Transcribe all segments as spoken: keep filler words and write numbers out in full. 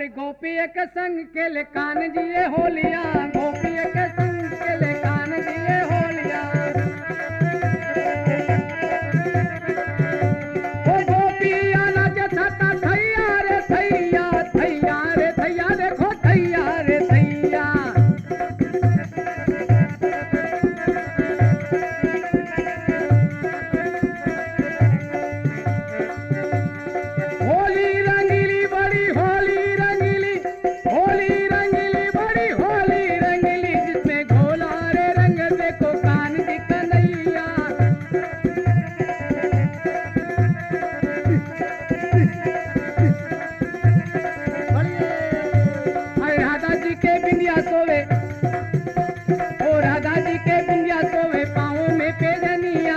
अरे गोपी के संग खेले कान जिए होलिया, गोपी के संग खेले कान जिए होलिया। ओ गोपिया नाचे छाता थैया रे थैया, थैया रे थैया, देखो थैया रे थैया। होली रंगीली बड़ी होली रंगीली, होली रंगीली बड़ी होली रंगीली, जिसमें घोला रे रंग देखो कान की कन्हैया। अरे राधा जी के बिंदिया सोवे, ओ राधा जी के बिंदिया सोवे पाँव में पेजनिया।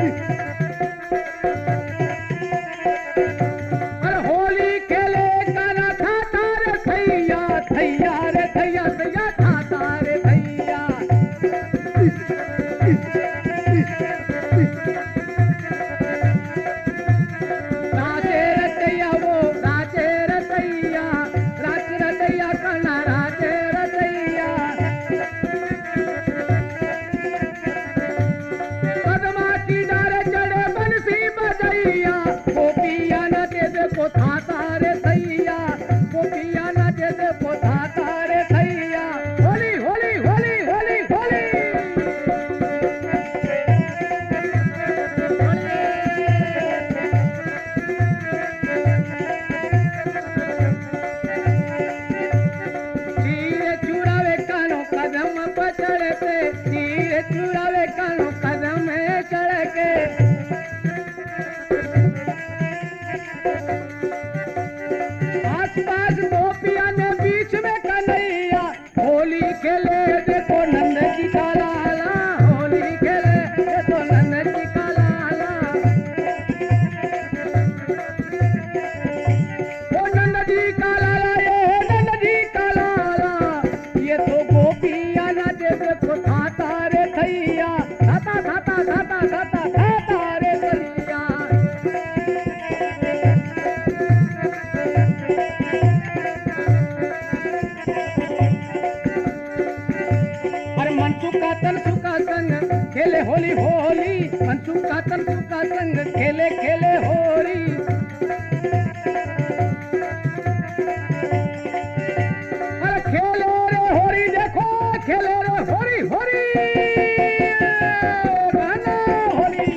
अरे होली खेले काना खाता रे थैया, थैया रे थैया, थैया खाता रे थैया। राजे रतैया वो राजे रतैया, राज रतैया काना राजे रतैया। कदमा की डारे चढ़े बंसी बजैया, गोपिया नाचे देखो थाता रे थैया, गोपिया नाचे देखो थाता रे थैया। होली होली होली होली होली। धीरे चुरावे कानो कदम पर चढ़े पे, धीरे चुरावे कानो कदम में चढ़ के। आस पास गोपिया ने बीच में कन्हैया, होली खेले देखो नंद जी का लाला, होली खेले देखो नंद जी का लाला। ओ नंद जी का लाला, ये नंद जी का लाला, ये तो गोपिया नाचे देखो थाता रे थैया, थाता थाता थाता थाता थाता रे थैया। अरे मनसुख का तन सुखा संग खेले होली होली, मनसुख का तन सुखा संग खेले खेले होली। अरे खेले रे होरी देखो, खेले रे होरी होरी, गाना होली।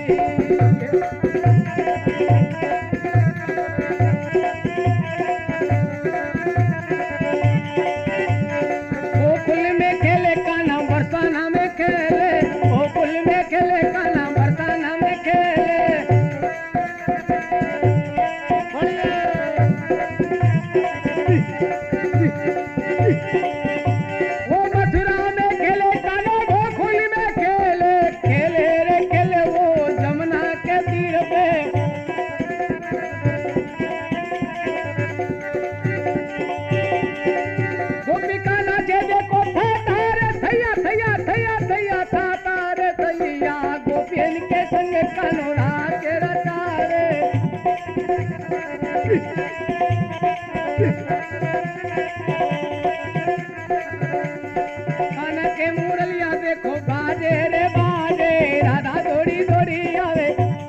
गोकुल में खेले कान्हा बरसाना में खेले, गोकुल में खेले कान्हा बरसाना में खेले। वो मथुरा में खेले कान्हा, गोकुल में खेले, खेले रे खेले वो जमुना के तीर पे। गोपिका नाचे देखो थाता रे थैया, थैया थैया थैया थाता रे थैया। गोपियन के संग कान्हो नाच रचा रे। कान्हा के मुरलिया देखो बाजे रे बाजे, राधा दौड़ी दौड़ी आवे।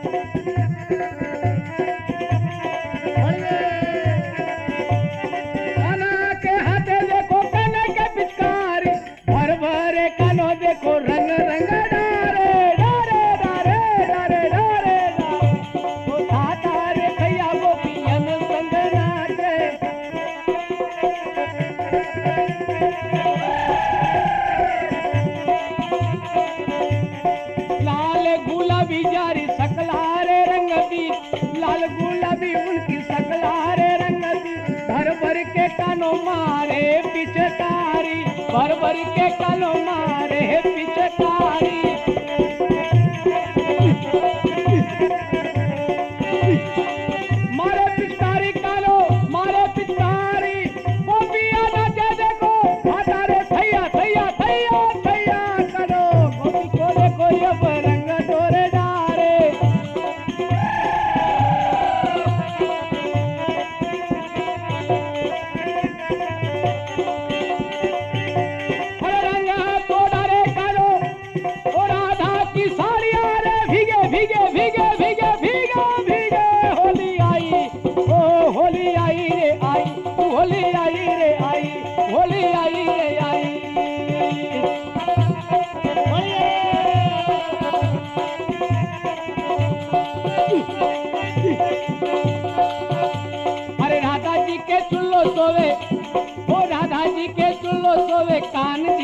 कान्हा के हाथे देखो कान्हा के पिचकारी, भर भरे कान्हो देखो रंग रंग डारे, डारे डारे डारे डारे डारे। ओ थाता रे थैया गोपियन संग नाचे। लाल गुलाबी जारी सकला रे रंग दी, लाल गुलाबी उनकी सकला रे रंग दी। भर भर के कानो मारे पिचकारी, भर भर के कानो मारे पिचकारी। मारे पिचकारी कानो मारे पिचकारी, गोपिया नाचे देखो थाता रे थैया, थैया थैया थैया करो। गोपी को देखो अब रंग डोरे डारे। होली आई रे आई, होली आई रे आई। अरे राधा जी के चुल्लो सोवे, ओ राधा जी के चुल्लो सोवे, कान